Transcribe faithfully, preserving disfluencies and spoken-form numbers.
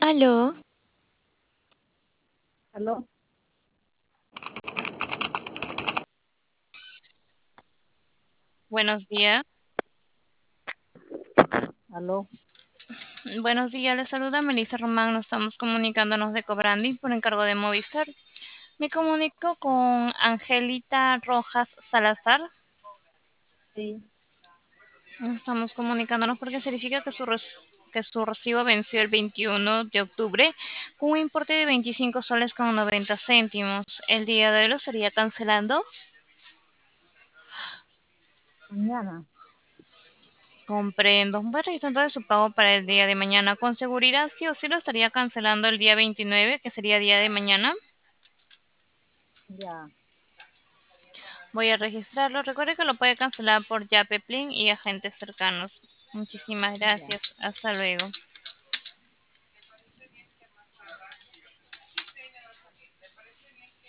Aló, ¿Aló? Buenos días. ¿Aló? Buenos días, les saluda Melissa Román. Nos estamos comunicándonos de Cobranding por encargo de Movistar. Me comunico con Angelita Rojas Salazar. Sí, Estamos comunicándonos porque se verifica que su, res- que su recibo venció el veintiuno de octubre con un importe de veinticinco soles con noventa céntimos. El día de hoy lo estaría cancelando. mañana, Comprendo. Voy a registrar entonces su pago para el día de mañana. Con seguridad sí o sí lo estaría cancelando el día veintinueve, que sería día de mañana. ya, Voy a registrarlo. Recuerde que lo puede cancelar por Yape, Plin y agentes cercanos. Muchísimas ya. gracias. Hasta luego.